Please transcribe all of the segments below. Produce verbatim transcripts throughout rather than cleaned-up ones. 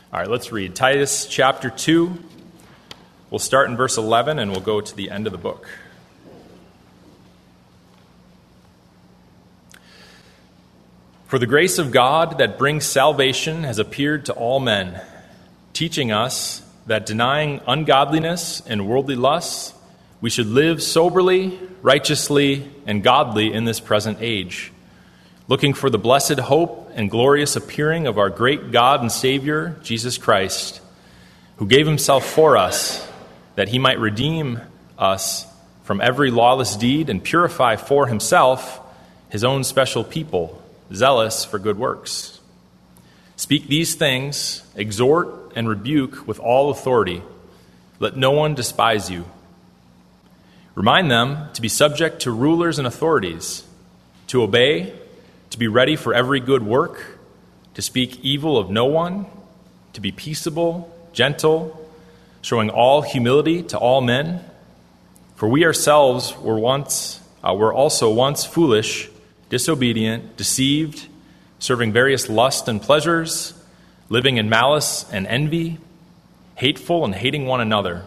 All right, let's read Titus chapter two. We'll start in verse eleven and we'll go to the end of the book. For the grace of God that brings salvation has appeared to all men, teaching us that denying ungodliness and worldly lusts, we should live soberly, righteously, and godly in this present age, looking for the blessed hope and glorious appearing of our great God and Savior, Jesus Christ, who gave himself for us, that he might redeem us from every lawless deed and purify for himself his own special people, zealous for good works. Speak these things, exhort and rebuke with all authority. Let no one despise you. Remind them to be subject to rulers and authorities, to obey, to be ready for every good work, to speak evil of no one, to be peaceable, gentle, showing all humility to all men. For we ourselves were once, uh, were also once foolish, disobedient, deceived, serving various lusts and pleasures, living in malice and envy, hateful and hating one another.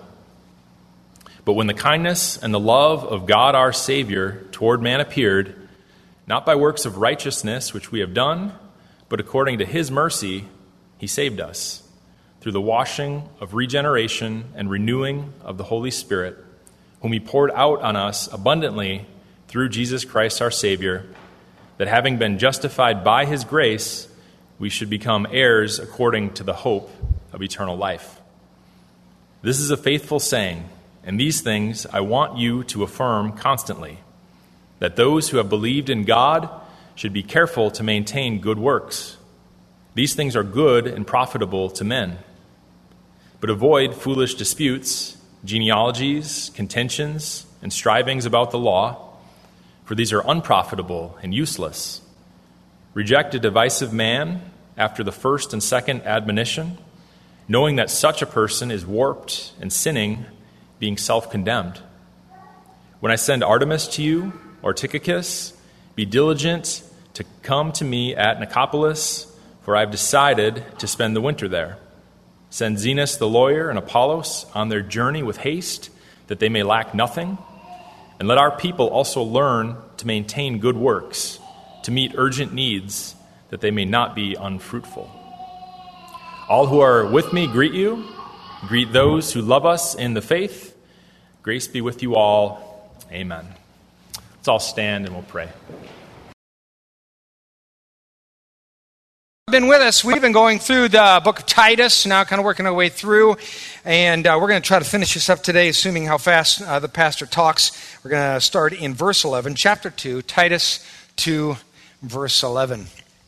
But when the kindness and the love of God our Savior toward man appeared, not by works of righteousness which we have done, but according to his mercy, he saved us, through the washing of regeneration and renewing of the Holy Spirit, whom he poured out on us abundantly through Jesus Christ our Savior, that having been justified by his grace, we should become heirs according to the hope of eternal life. This is a faithful saying, and these things I want you to affirm constantly, that those who have believed in God should be careful to maintain good works. These things are good and profitable to men. But avoid foolish disputes, genealogies, contentions, and strivings about the law, for these are unprofitable and useless. Reject a divisive man after the first and second admonition, knowing that such a person is warped and sinning, being self-condemned. When I send Artemis to you, or Tychicus, be diligent to come to me at Nicopolis, for I have decided to spend the winter there. Send Zenas the lawyer and Apollos on their journey with haste, that they may lack nothing. And let our people also learn to maintain good works, to meet urgent needs, that they may not be unfruitful. All who are with me greet you. Greet those who love us in the faith. Grace be with you all. Amen. Let's all stand and we'll pray. Been with us. We've been going through the book of Titus, now kind of working our way through, and uh, we're going to try to finish this up today, assuming how fast uh, the pastor talks. We're going to start in verse eleven, chapter two, Titus two, verse eleven.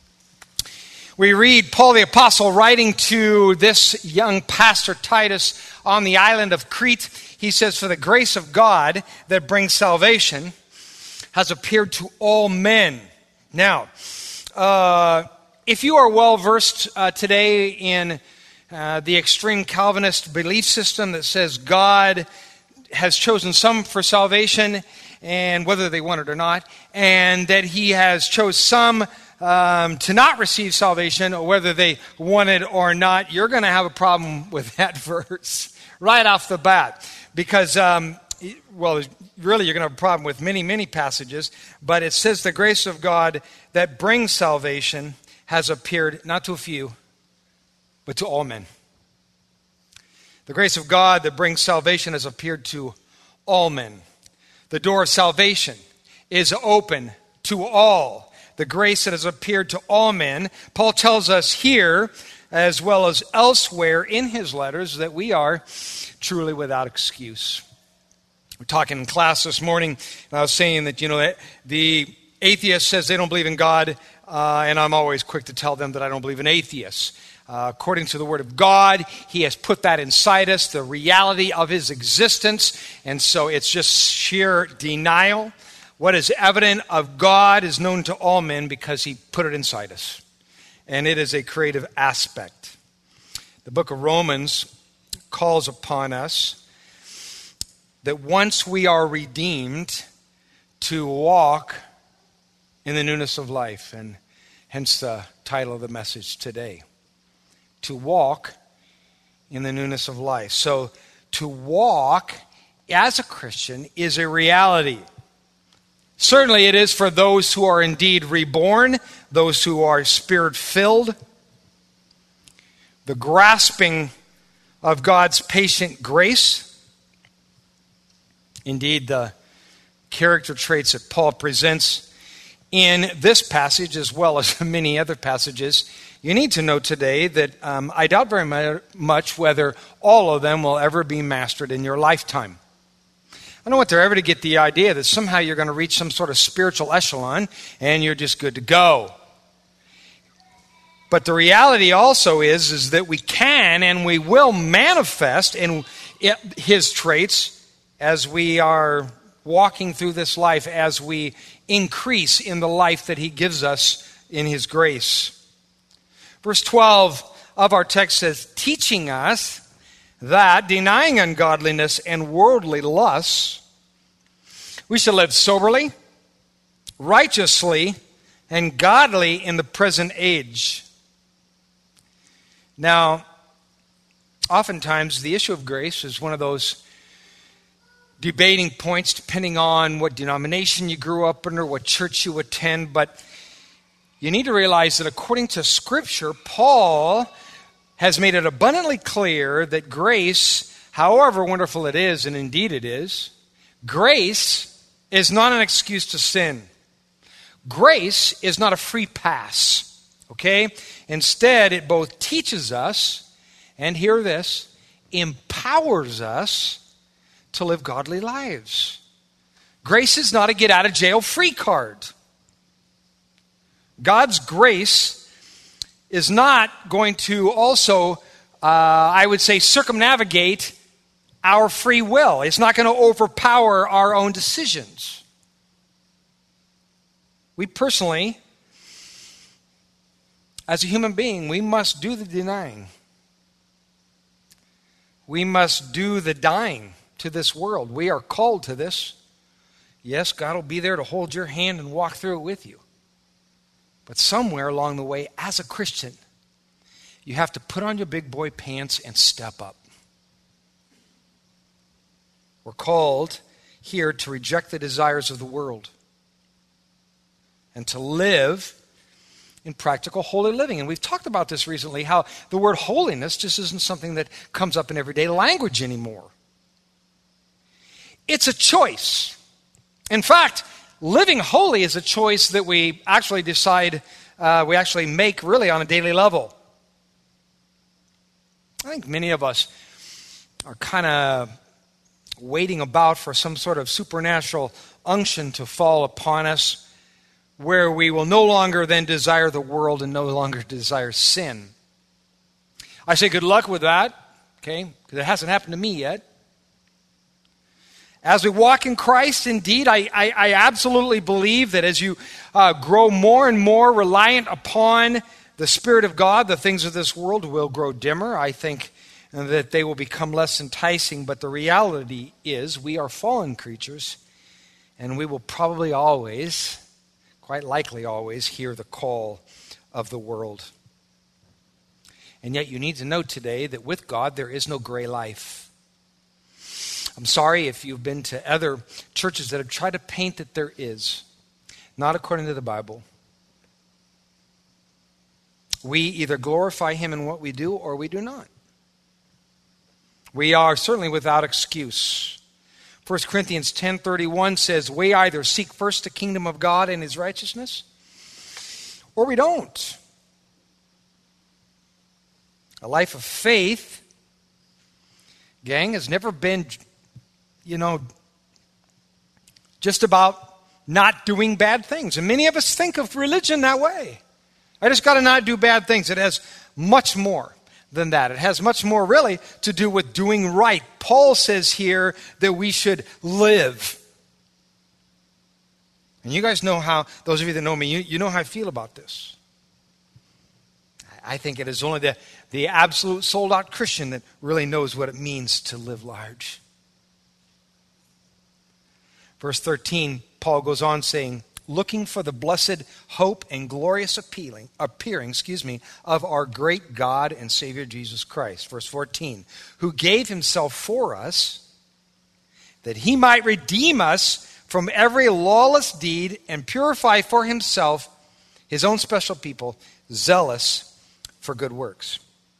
We read Paul the Apostle writing to this young pastor Titus on the island of Crete. He says, "For the grace of God that brings salvation has appeared to all men." Now, uh... if you are well-versed uh, today in uh, the extreme Calvinist belief system that says God has chosen some for salvation, and whether they want it or not, and that he has chose some um, to not receive salvation, or whether they want it or not, you're going to have a problem with that verse right off the bat. Because, um, well, really you're going to have a problem with many, many passages, but it says the grace of God that brings salvation has appeared not to a few, but to all men. The grace of God that brings salvation has appeared to all men. The door of salvation is open to all. The grace that has appeared to all men. Paul tells us here, as well as elsewhere in his letters, that we are truly without excuse. We're talking in class this morning, and I was saying that, you know, the atheist says they don't believe in God, Uh, and I'm always quick to tell them that I don't believe in atheists. Uh, according to the Word of God, he has put that inside us, the reality of his existence, and so it's just sheer denial. What is evident of God is known to all men because he put it inside us, and it is a creative aspect. The book of Romans calls upon us that once we are redeemed, to walk in the newness of life, and hence the title of the message today. To walk in the newness of life. So to walk as a Christian is a reality. Certainly it is for those who are indeed reborn, those who are Spirit-filled. The grasping of God's patient grace. Indeed, the character traits that Paul presents in this passage, as well as many other passages, you need to know today that um, I doubt very much whether all of them will ever be mastered in your lifetime. I don't want there ever to get the idea that somehow you're going to reach some sort of spiritual echelon and you're just good to go. But the reality also is, is that we can and we will manifest in His traits as we are walking through this life, as we increase in the life that He gives us in His grace. Verse twelve of our text says, teaching us that, denying ungodliness and worldly lusts, we shall live soberly, righteously, and godly in the present age. Now, oftentimes the issue of grace is one of those debating points depending on what denomination you grew up in or what church you attend, but you need to realize that according to Scripture, Paul has made it abundantly clear that grace, however wonderful it is, and indeed it is, grace is not an excuse to sin. Grace is not a free pass, okay? Instead, it both teaches us, and hear this, empowers us to live godly lives. Grace is not a get-out-of-jail-free card. God's grace is not going to also, uh, I would say, circumnavigate our free will. It's not going to overpower our own decisions. We personally, as a human being, we must do the denying. We must do the dying to this world. We are called to this. Yes, God will be there to hold your hand and walk through it with you. But somewhere along the way, as a Christian, you have to put on your big boy pants and step up. We're called here to reject the desires of the world and to live in practical holy living. And we've talked about this recently, how the word holiness just isn't something that comes up in everyday language anymore. It's a choice. In fact, living holy is a choice that we actually decide, uh, we actually make really on a daily level. I think many of us are kind of waiting about for some sort of supernatural unction to fall upon us, where we will no longer then desire the world and no longer desire sin. I say good luck with that, okay, because it hasn't happened to me yet. As we walk in Christ, indeed, I, I, I absolutely believe that as you uh, grow more and more reliant upon the Spirit of God, the things of this world will grow dimmer. I think that they will become less enticing, but the reality is we are fallen creatures, and we will probably always, quite likely always, hear the call of the world. And yet you need to know today that with God there is no gray life. I'm sorry if you've been to other churches that have tried to paint that there is. Not according to the Bible. We either glorify Him in what we do or we do not. We are certainly without excuse. First Corinthians ten thirty-one says, we either seek first the kingdom of God and His righteousness, or we don't. A life of faith, gang, has never been, you know, just about not doing bad things. And many of us think of religion that way. I just got to not do bad things. It has much more than that. It has much more really to do with doing right. Paul says here that we should live. And you guys know how, those of you that know me, you, you know how I feel about this. I think it is only the, the absolute sold-out Christian that really knows what it means to live large. Verse thirteen, Paul goes on saying, looking for the blessed hope and glorious appealing, appearing, excuse me, of our great God and Savior Jesus Christ. Verse fourteen, who gave himself for us, that he might redeem us from every lawless deed and purify for himself his own special people, zealous for good works.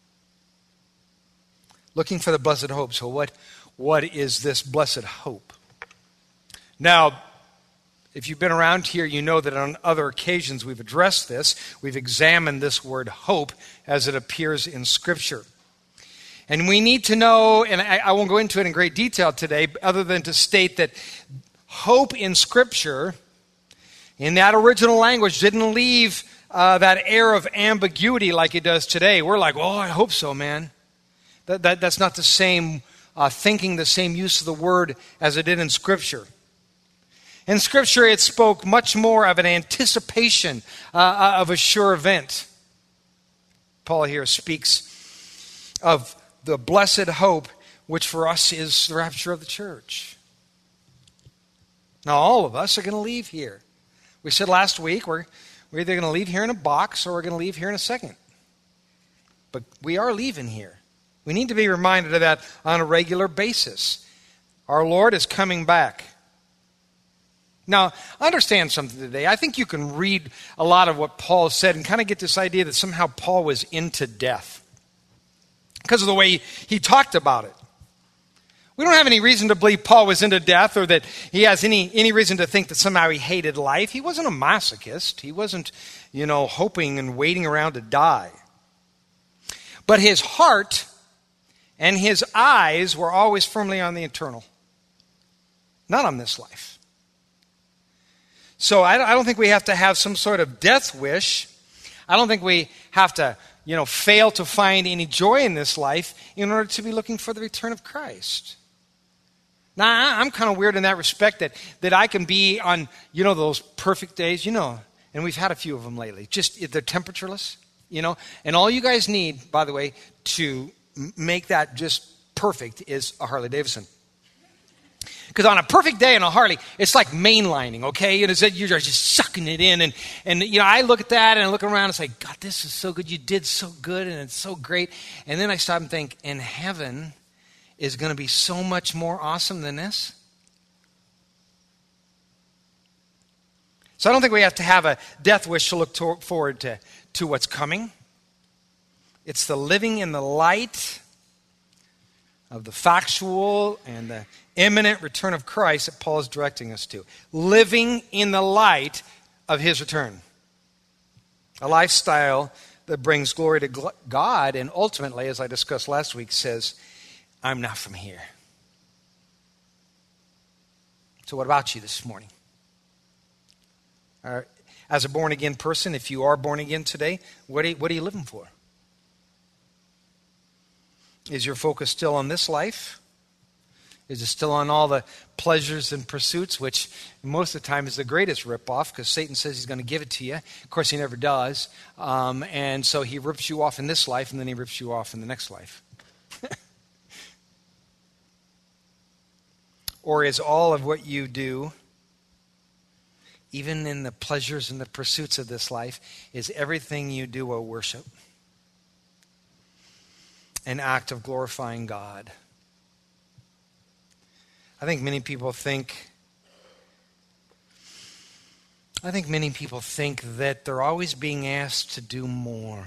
Looking for the blessed hope. So what, what is this blessed hope? Now, if you've been around here, you know that on other occasions we've addressed this. We've examined this word hope as it appears in Scripture. And we need to know, and I, I won't go into it in great detail today, other than to state that hope in Scripture, in that original language, didn't leave uh, that air of ambiguity like it does today. We're like, oh, I hope so, man. That, that, that's not the same uh, thinking, the same use of the word as it did in Scripture. In Scripture, it spoke much more of an anticipation uh, of a sure event. Paul here speaks of the blessed hope, which for us is the rapture of the church. Now, all of us are going to leave here. We said last week, we're, we're either going to leave here in a box or we're going to leave here in a second. But we are leaving here. We need to be reminded of that on a regular basis. Our Lord is coming back. Now, understand something today. I think you can read a lot of what Paul said and kind of get this idea that somehow Paul was into death because of the way he talked about it. We don't have any reason to believe Paul was into death or that he has any, any reason to think that somehow he hated life. He wasn't a masochist. He wasn't, you know, hoping and waiting around to die. But his heart and his eyes were always firmly on the eternal, not on this life. So I don't think we have to have some sort of death wish. I don't think we have to, you know, fail to find any joy in this life in order to be looking for the return of Christ. Now, I'm kind of weird in that respect that, that I can be on, you know, those perfect days, you know, and we've had a few of them lately. Just, they're temperatureless, you know, and all you guys need, by the way, to make that just perfect is a Harley Davidson. Because on a perfect day on a Harley, it's like mainlining, okay? It is that you're just sucking it in. And, and, you know, I look at that and I look around and say, God, this is so good. You did so good and it's so great. And then I stop and think, and heaven is going to be so much more awesome than this? So I don't think we have to have a death wish to look to, forward to, to what's coming. It's the living in the light of the factual and the imminent return of Christ that Paul is directing us to. Living in the light of his return. A lifestyle that brings glory to God and ultimately, as I discussed last week, says, I'm not from here. So what about you this morning? Uh, as a born-again person, if you are born again today, what are you, what are you living for? Is your focus still on this life? Is it still on all the pleasures and pursuits, which most of the time is the greatest ripoff because Satan says he's going to give it to you. Of course, he never does. Um, and so he rips you off in this life, and then he rips you off in the next life. Or is all of what you do, even in the pleasures and the pursuits of this life, is everything you do a worship? An act of glorifying God? I think many people think, I think many people think that they're always being asked to do more.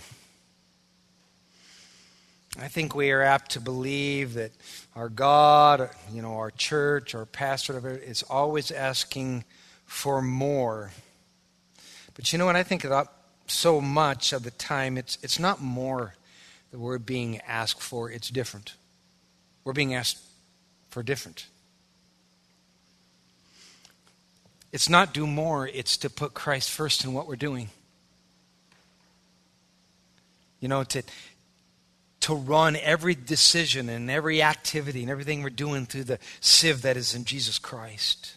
I think we are apt to believe that our God, you know, our church, our pastor, whatever, is always asking for more. But you know what? I think about so much of the time, it's it's not more that we're being asked for, it's different. We're being asked for different. It's not do more, it's to put Christ first in what we're doing. You know, to, to run every decision and every activity and everything we're doing through the sieve that is in Jesus Christ.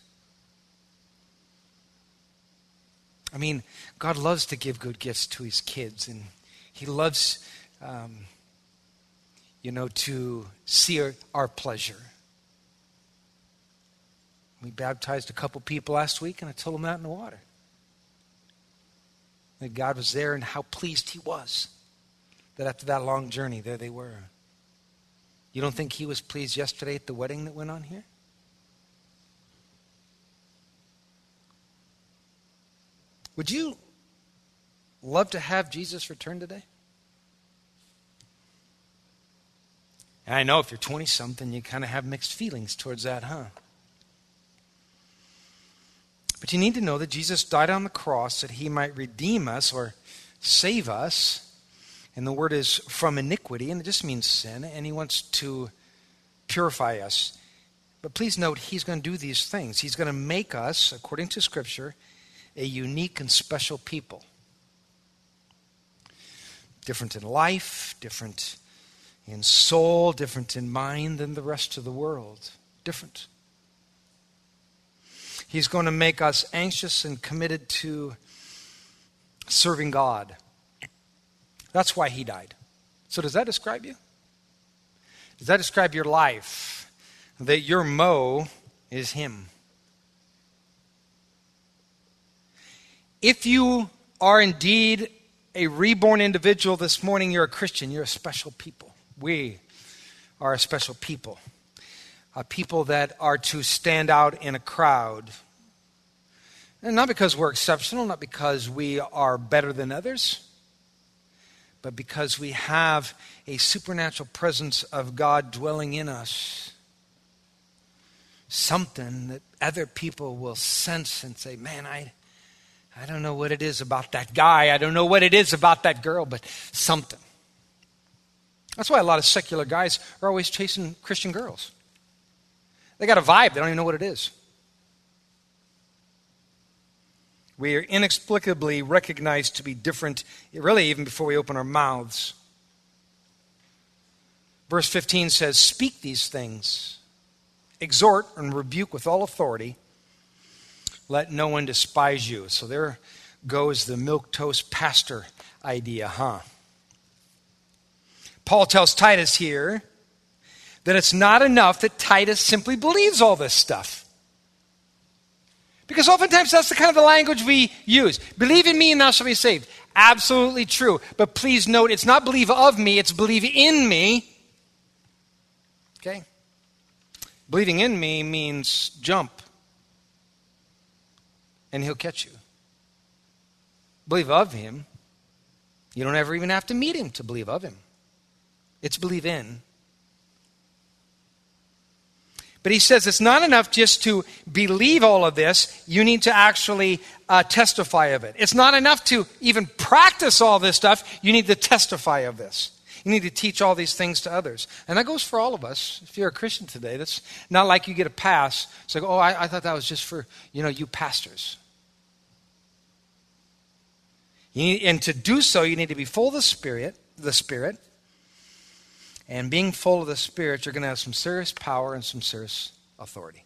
I mean, God loves to give good gifts to his kids, and he loves, um, you know, to see our, our pleasure. We baptized a couple people last week, and I told them out in the water. that God was there and how pleased he was that after that long journey, there they were. You don't think he was pleased yesterday at the wedding that went on here? Would you love to have Jesus return today? And I know if you're twenty-something, you kind of have mixed feelings towards that, huh? But you need to know that Jesus died on the cross that he might redeem us or save us. And the word is from iniquity, and it just means sin. And he wants to purify us. But please note, he's going to do these things. He's going to make us, according to Scripture, a unique and special people. Different in life, different in soul, different in mind than the rest of the world. Different. He's going to make us anxious and committed to serving God. That's why he died. So does that describe you? Does that describe your life? That your mo is him. If you are indeed a reborn individual this morning, you're a Christian, you're a special people. We are a special people. A people that are to stand out in a crowd. And not because we're exceptional, not because we are better than others, but because we have a supernatural presence of God dwelling in us. Something that other people will sense and say, man, I, I don't know what it is about that guy. I don't know what it is about that girl, but something. That's why a lot of secular guys are always chasing Christian girls. They got a vibe. They don't even know what it is. We are inexplicably recognized to be different, really even before we open our mouths. Verse fifteen says, speak these things, exhort and rebuke with all authority, let no one despise you. So there goes the milquetoast pastor idea, huh? Paul tells Titus here that it's not enough that Titus simply believes all this stuff. Because oftentimes that's the kind of the language we use. Believe in me and thou shalt be saved. Absolutely true. But please note, it's not believe of me, it's believe in me. Okay? Believing in me means jump. And he'll catch you. Believe of him. You don't ever even have to meet him to believe of him. It's believe in. But he says it's not enough just to believe all of this. You need to actually uh, testify of it. It's not enough to even practice all this stuff. You need to testify of this. You need to teach all these things to others. And that goes for all of us. If you're a Christian today, that's not like you get a pass. It's like, oh, I, I thought that was just for, you know, you pastors. You need, and to do so, you need to be full of the Spirit, the Spirit. And being full of the Spirit, you're going to have some serious power and some serious authority.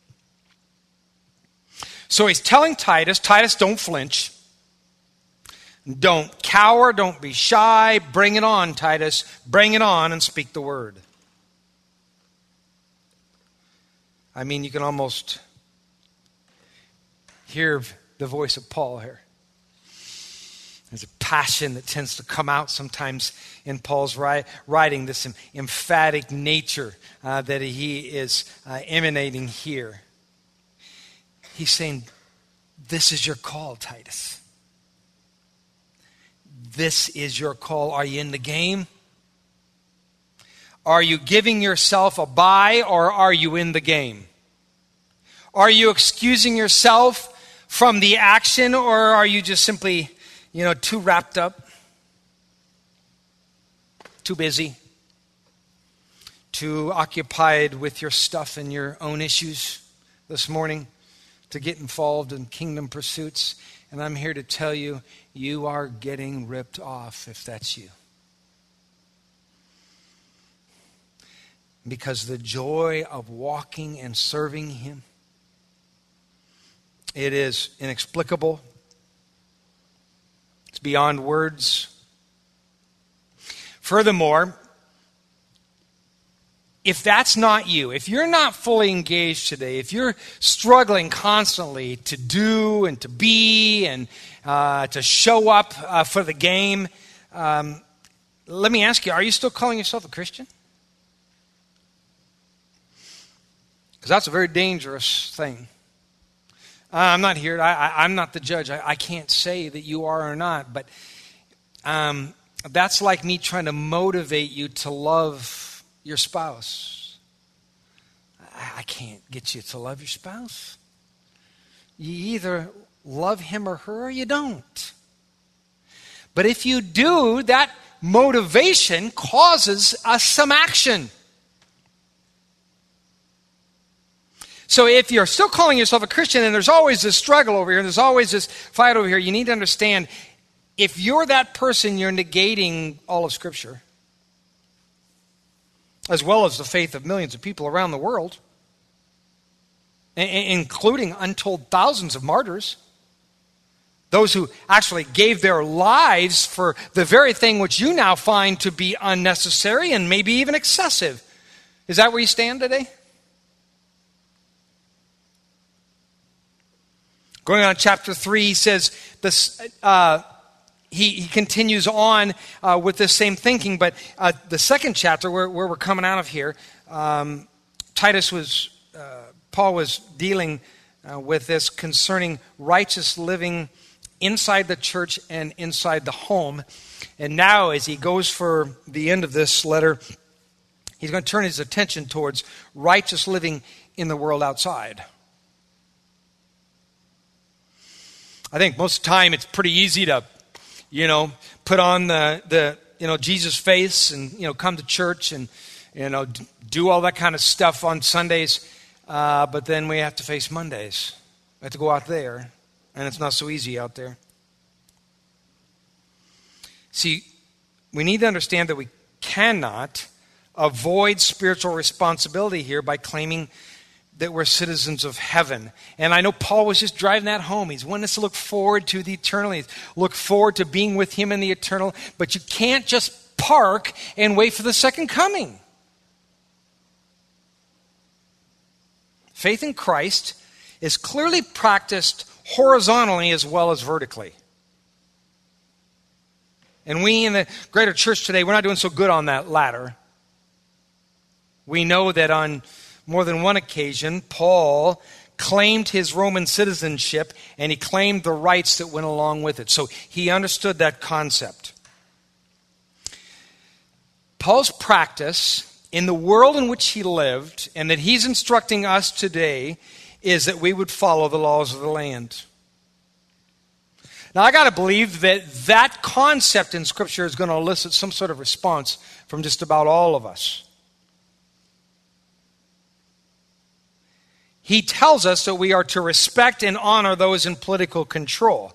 So he's telling Titus, Titus, don't flinch. Don't cower. Don't be shy. Bring it on, Titus. Bring it on and speak the word. I mean, you can almost hear the voice of Paul here. There's a passion that tends to come out sometimes in Paul's writing, this emphatic nature uh, that he is uh, emanating here. He's saying, this is your call, Titus. This is your call. Are you in the game? Are you giving yourself a bye, or are you in the game? Are you excusing yourself from the action, or are you just simply, you know, too wrapped up, too busy, too occupied with your stuff and your own issues this morning to get involved in kingdom pursuits? And I'm here to tell you, you are getting ripped off if that's you. Because the joy of walking and serving him, it is inexplicable. It's beyond words. Furthermore, if that's not you, if you're not fully engaged today, if you're struggling constantly to do and to be and uh, to show up uh, for the game, um, let me ask you, are you still calling yourself a Christian? Because that's a very dangerous thing. Uh, I'm not here, I, I, I'm not the judge. I, I can't say that you are or not, but um, that's like me trying to motivate you to love your spouse. I can't get you to love your spouse. You either love him or her or you don't. But if you do, that motivation causes us some action. So if you're still calling yourself a Christian and there's always this struggle over here, and there's always this fight over here, you need to understand, if you're that person, you're negating all of Scripture, as well as the faith of millions of people around the world, including untold thousands of martyrs, those who actually gave their lives for the very thing which you now find to be unnecessary and maybe even excessive. Is that where you stand today? Going on, chapter three, he says this. Uh, He, he continues on uh, with this same thinking, but uh, the second chapter, where, where we're coming out of here, um, Titus was, uh, Paul was dealing uh, with this concerning righteous living inside the church and inside the home. And now, as he goes for the end of this letter, he's going to turn his attention towards righteous living in the world outside. I think most of the time it's pretty easy to You know, put on the, the you know, Jesus face and, you know, come to church and, you know, do all that kind of stuff on Sundays. Uh, but then we have to face Mondays. We have to go out there. And it's not so easy out there. See, we need to understand that we cannot avoid spiritual responsibility here by claiming that we're citizens of heaven. And I know Paul was just driving that home. He's wanting us to look forward to the eternal. Look forward to being with him in the eternal. But you can't just park and wait for the second coming. Faith in Christ is clearly practiced horizontally as well as vertically. And we in the greater church today, we're not doing so good on that latter. We know that on more than one occasion, Paul claimed his Roman citizenship and he claimed the rights that went along with it. So he understood that concept. Paul's practice in the world in which he lived and that he's instructing us today is that we would follow the laws of the land. Now I got to believe that that concept in Scripture is going to elicit some sort of response from just about all of us. He tells us that we are to respect and honor those in political control.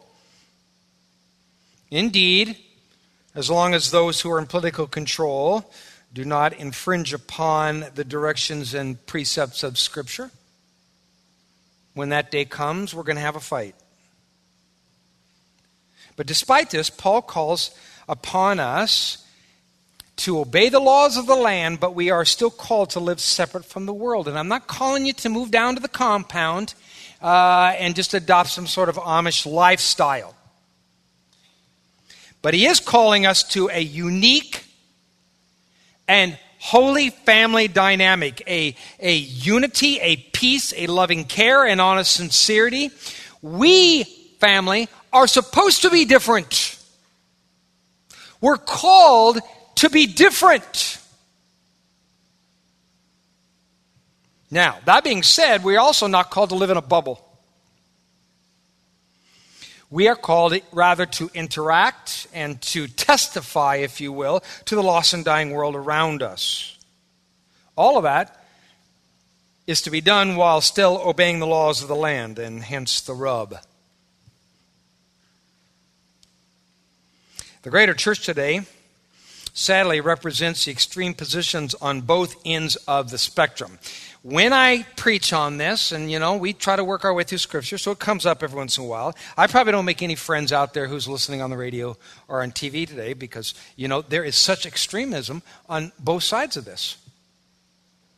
Indeed, as long as those who are in political control do not infringe upon the directions and precepts of Scripture, when that day comes, we're going to have a fight. But despite this, Paul calls upon us to obey the laws of the land, but we are still called to live separate from the world. And I'm not calling you to move down to the compound uh, and just adopt some sort of Amish lifestyle. But he is calling us to a unique and holy family dynamic, a, a unity, a peace, a loving care, and honest sincerity. We, family, are supposed to be different. We're called to be different. Now, that being said, we're also not called to live in a bubble. We are called rather to interact and to testify, if you will, to the lost and dying world around us. All of that is to be done while still obeying the laws of the land, and hence the rub. The greater church today sadly represents the extreme positions on both ends of the spectrum. When I preach on this, and you know, we try to work our way through Scripture, so it comes up every once in a while. I probably don't make any friends out there who's listening on the radio or on T V today because, you know, there is such extremism on both sides of this.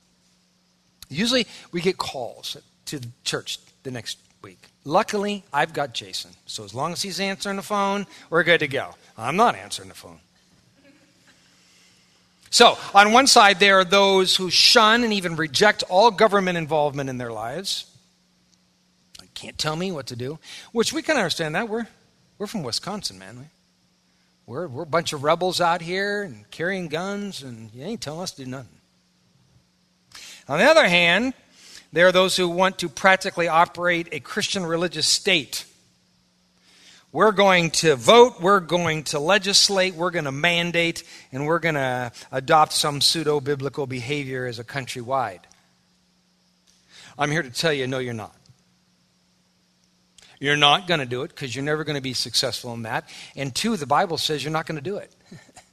Usually we get calls to the church the next week. Luckily, I've got Jason. So as long as he's answering the phone, we're good to go. I'm not answering the phone. So, on one side, there are those who shun and even reject all government involvement in their lives. Can't tell me what to do, which we can understand that. We're we're from Wisconsin, man. We're, we're a bunch of rebels out here and carrying guns, and you ain't telling us to do nothing. On the other hand, there are those who want to practically operate a Christian religious state. We're going to vote, we're going to legislate, we're going to mandate, and we're going to adopt some pseudo-biblical behavior as a countrywide. I'm here to tell you, no, you're not. You're not going to do it because you're never going to be successful in that. And two, the Bible says you're not going to do it.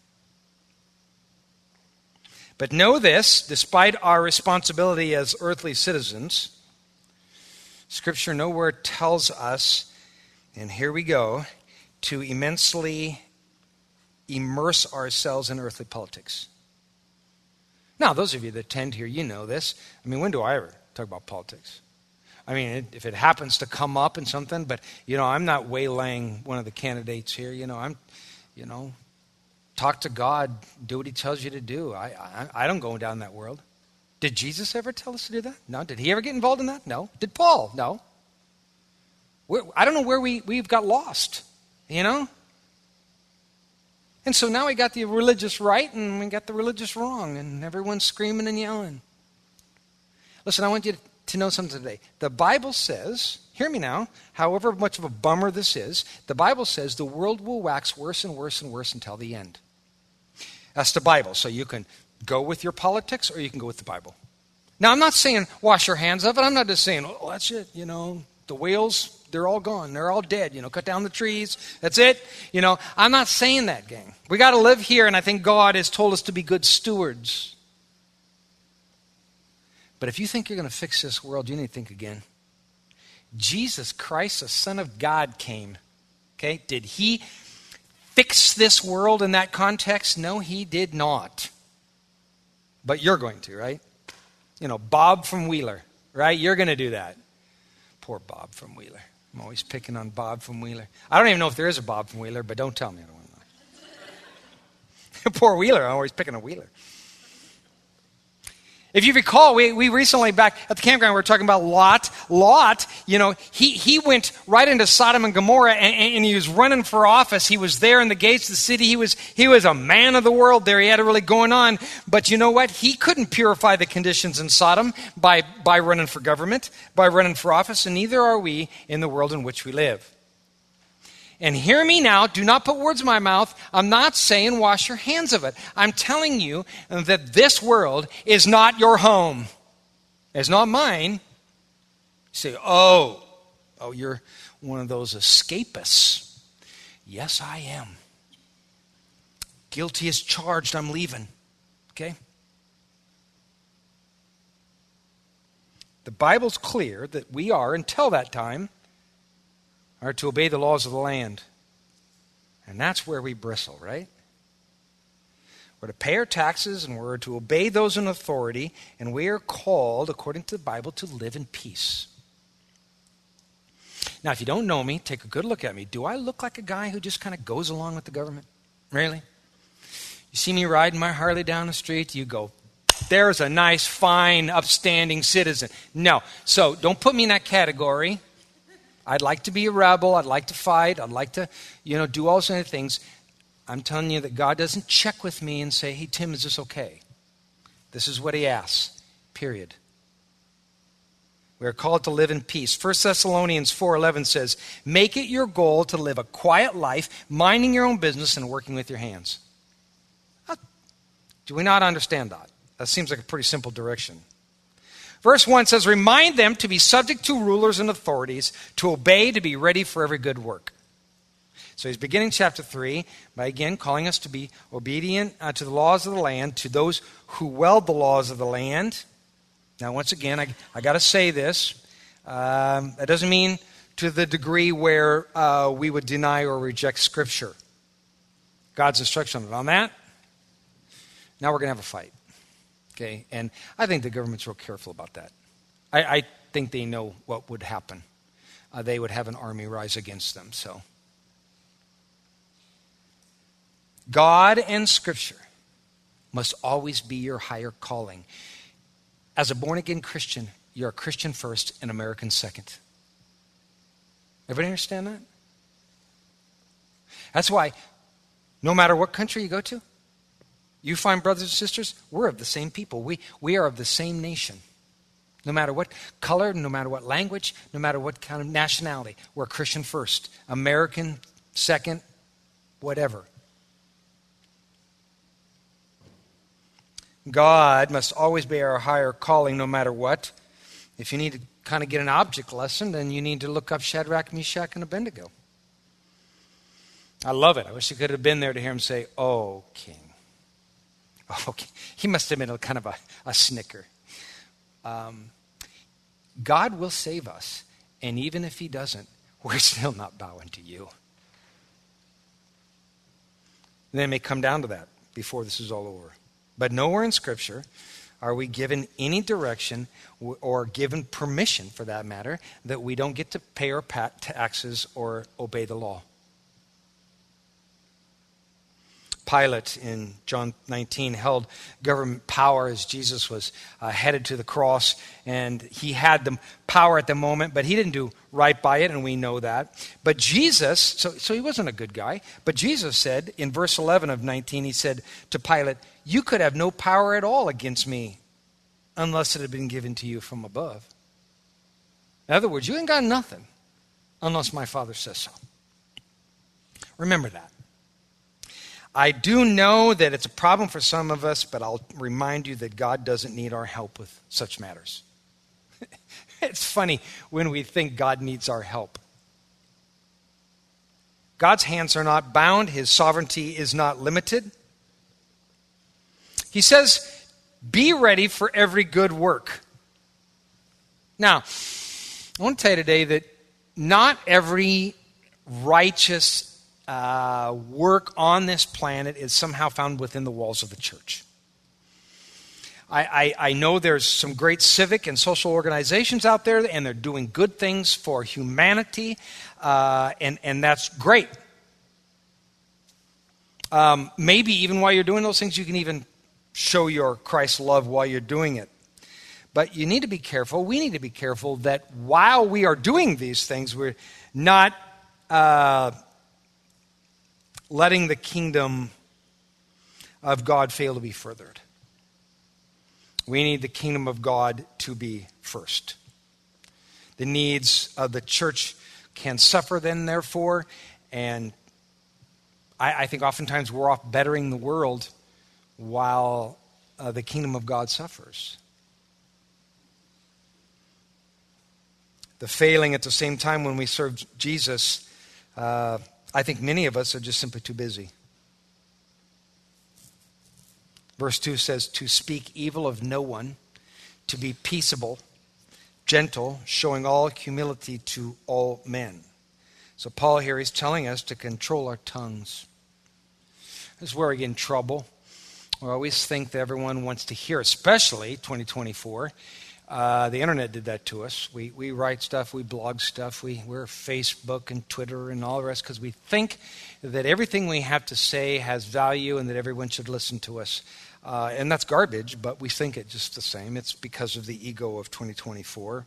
But know this, despite our responsibility as earthly citizens, Scripture nowhere tells us, and here we go, to immensely immerse ourselves in earthly politics. Now, those of you that attend here, you know this. I mean, when do I ever talk about politics? I mean, if it happens to come up in something, but, you know, I'm not waylaying one of the candidates here. You know, I'm, you know, talk to God, do what he tells you to do. I, I, I don't go down that world. Did Jesus ever tell us to do that? No. Did he ever get involved in that? No. Did Paul? No. We're, I don't know where we, we've got lost, you know? And so now we got the religious right and we got the religious wrong, and everyone's screaming and yelling. Listen, I want you to to know something today. The Bible says, hear me now, however much of a bummer this is, the Bible says the world will wax worse and worse and worse until the end. That's the Bible. So you can go with your politics or you can go with the Bible. Now, I'm not saying wash your hands of it. I'm not just saying, oh, that's it, you know, the whales, they're all gone. They're all dead, you know, cut down the trees. That's it. You know, I'm not saying that, gang. We got to live here, and I think God has told us to be good stewards. But if you think you're going to fix this world, you need to think again. Jesus Christ, the Son of God, came. Okay? Did he fix this world in that context? No, he did not. But you're going to, right? You know, Bob from Wheeler, right? You're going to do that. Poor Bob from Wheeler. I'm always picking on Bob from Wheeler. I don't even know if there is a Bob from Wheeler, but don't tell me. I don't want to know. Poor Wheeler. I'm always picking on Wheeler. If you recall, we, we recently back at the campground, we were talking about Lot. Lot, you know, he, he went right into Sodom and Gomorrah, and, and he was running for office. He was there in the gates of the city. He was, he was a man of the world there. He had it really going on. But you know what? He couldn't purify the conditions in Sodom by, by running for government, by running for office, and neither are we in the world in which we live. And hear me now, do not put words in my mouth. I'm not saying wash your hands of it. I'm telling you that this world is not your home. It's not mine. You say, oh, oh, you're one of those escapists. Yes, I am. Guilty as charged, I'm leaving. Okay? The Bible's clear that we are, until that time, are to obey the laws of the land. And that's where we bristle, right? We're to pay our taxes and we're to obey those in authority, and we are called, according to the Bible, to live in peace. Now, if you don't know me, take a good look at me. Do I look like a guy who just kind of goes along with the government? Really? You see me riding my Harley down the street, you go, there's a nice, fine, upstanding citizen. No. So don't put me in that category. I'd like to be a rebel. I'd like to fight. I'd like to, you know, do all those kind of things. I'm telling you that God doesn't check with me and say, hey, Tim, is this okay? This is what he asks, period. We are called to live in peace. First Thessalonians four eleven says, make it your goal to live a quiet life, minding your own business and working with your hands. Do we not understand that? That seems like a pretty simple direction. Verse one says, remind them to be subject to rulers and authorities, to obey, to be ready for every good work. So he's beginning chapter three by again calling us to be obedient uh, to the laws of the land, to those who weld the laws of the land. Now, once again, I, I got to say this. Um, that doesn't mean to the degree where uh, we would deny or reject Scripture. God's instruction on that. Now we're going to have a fight. Okay, and I think the government's real careful about that. I, I think they know what would happen. Uh, they would have an army rise against them. So, God and Scripture must always be your higher calling. As a born-again Christian, you're a Christian first and American second. Everybody understand that? That's why no matter what country you go to, you find brothers and sisters, we're of the same people. We, we are of the same nation. No matter what color, no matter what language, no matter what kind of nationality, we're Christian first, American second, whatever. God must always be our higher calling no matter what. If you need to kind of get an object lesson, then you need to look up Shadrach, Meshach, and Abednego. I love it. I wish you could have been there to hear him say, "Oh, King." Oh, King. He must have been a kind of a, a snicker. Um, God will save us, and even if he doesn't, we're still not bowing to you. And then it may come down to that before this is all over. But nowhere in Scripture are we given any direction or given permission, for that matter, that we don't get to pay our taxes or obey the law. Pilate in John nineteen held government power as Jesus was uh, headed to the cross, and he had the power at the moment, but he didn't do right by it, and we know that. But Jesus, so, so he wasn't a good guy, but Jesus said in verse eleven of nineteen, he said to Pilate, "You could have no power at all against me unless it had been given to you from above." In other words, you ain't got nothing unless my Father says so. Remember that. I do know that it's a problem for some of us, but I'll remind you that God doesn't need our help with such matters. It's funny when we think God needs our help. God's hands are not bound. His sovereignty is not limited. He says, be ready for every good work. Now, I want to tell you today that not every righteous Uh, work on this planet is somehow found within the walls of the church. I, I, I know there's some great civic and social organizations out there, and they're doing good things for humanity, uh, and, and that's great. Um, maybe even while you're doing those things, you can even show your Christ love while you're doing it. But you need to be careful. We need to be careful that while we are doing these things, we're not Uh, letting the kingdom of God fail to be furthered. We need the kingdom of God to be first. The needs of the church can suffer then, therefore, and I, I think oftentimes we're off bettering the world while uh, the kingdom of God suffers. The failing at the same time when we serve Jesus, uh, I think many of us are just simply too busy. Verse two says, to speak evil of no one, to be peaceable, gentle, showing all humility to all men. So Paul here is telling us to control our tongues. This is where we get in trouble. We always think that everyone wants to hear, especially twenty twenty-four. Uh, the internet did that to us. We we write stuff, we blog stuff, we, we're Facebook and Twitter and all the rest because we think that everything we have to say has value and that everyone should listen to us. Uh, and that's garbage, but we think it just the same. It's because of the ego of twenty twenty-four.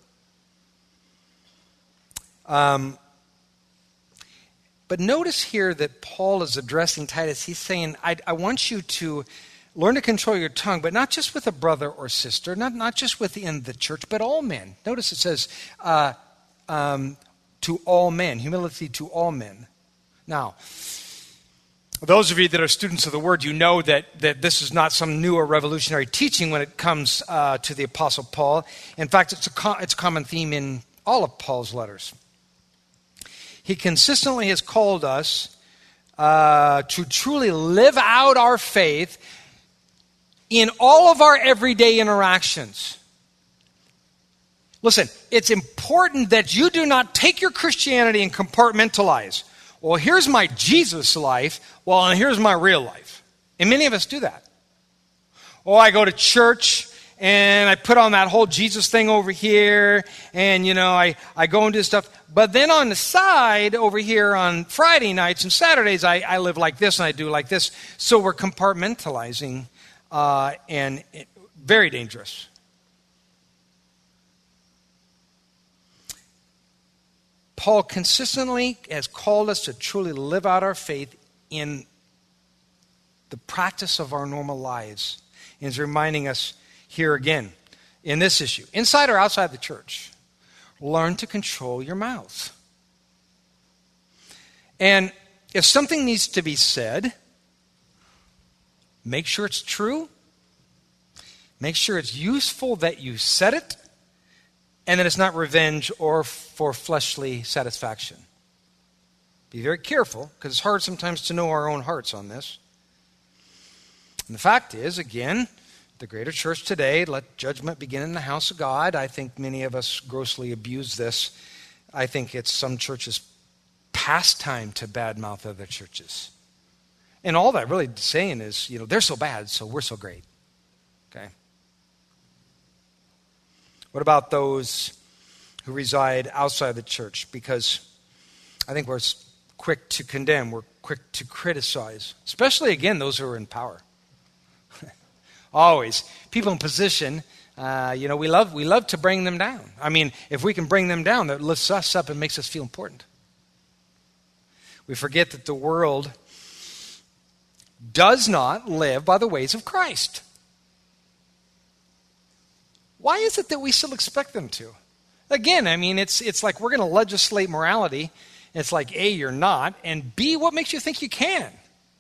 Um, but notice here that Paul is addressing Titus. He's saying, I, I want you to learn to control your tongue, but not just with a brother or sister, not, not just within the church, but all men. Notice it says, uh, um, to all men, humility to all men. Now, those of you that are students of the Word, you know that, that this is not some new or revolutionary teaching when it comes uh, to the Apostle Paul. In fact, it's a, co- it's a common theme in all of Paul's letters. He consistently has called us uh, to truly live out our faith in all of our everyday interactions. Listen, it's important that you do not take your Christianity and compartmentalize. Well, here's my Jesus life, well, and here's my real life. And many of us do that. Oh, I go to church and I put on that whole Jesus thing over here, and, you know, I, I go and do stuff. But then on the side over here on Friday nights and Saturdays, I, I live like this and I do like this. So we're compartmentalizing, uh, and it, very dangerous. Paul consistently has called us to truly live out our faith in the practice of our normal lives. And he's reminding us here again in this issue, inside or outside the church, learn to control your mouth. And if something needs to be said, make sure it's true. Make sure it's useful that you said it, and that it's not revenge or for fleshly satisfaction. Be very careful, because it's hard sometimes to know our own hearts on this. And the fact is, again, the greater church today, let judgment begin in the house of God. I think many of us grossly abuse this. I think it's some churches' pastime to badmouth other churches. And all that really saying is, you know, they're so bad, so we're so great. Okay? What about those who reside outside the church? Because I think we're quick to condemn, we're quick to criticize, especially, again, those who are in power. Always. People in position, uh, you know, we love we love to bring them down. I mean, if we can bring them down, that lifts us up and makes us feel important. We forget that the world does not live by the ways of Christ. Why is it that we still expect them to? Again, I mean, it's it's like we're going to legislate morality. It's like, A, you're not, and B, what makes you think you can?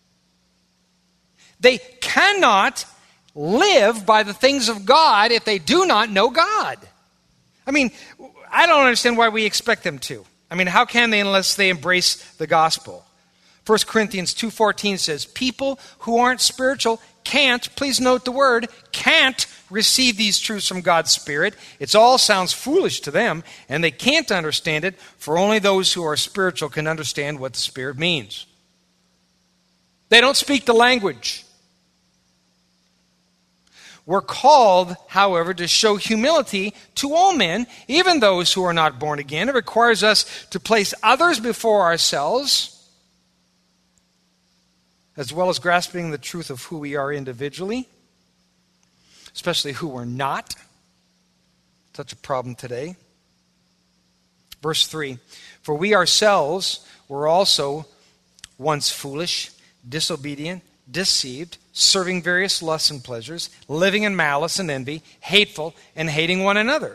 They cannot live by the things of God if they do not know God. I mean, I don't understand why we expect them to. I mean, how can they unless they embrace the gospel? First Corinthians two fourteen says, people who aren't spiritual can't, please note the word, can't receive these truths from God's Spirit. It all sounds foolish to them, and they can't understand it, for only those who are spiritual can understand what the Spirit means. They don't speak the language. We're called, however, to show humility to all men, even those who are not born again. It requires us to place others before ourselves, as well as grasping the truth of who we are individually, especially who we're not. Such a problem today. Verse three, for we ourselves were also once foolish, disobedient, deceived, serving various lusts and pleasures, living in malice and envy, hateful, and hating one another.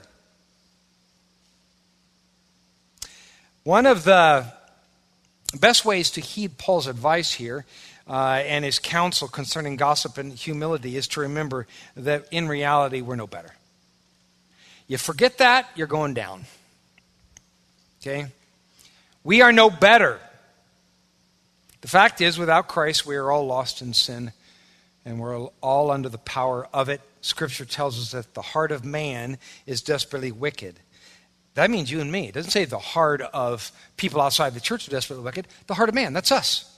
One of the best ways to heed Paul's advice here uh, and his counsel concerning gossip and humility is to remember that in reality we're no better. You forget that, you're going down. Okay? We are no better. The fact is, without Christ, we are all lost in sin, and we're all under the power of it. Scripture tells us that the heart of man is desperately wicked. That means you and me. It doesn't say the heart of people outside the church are desperately wicked. The heart of man, that's us.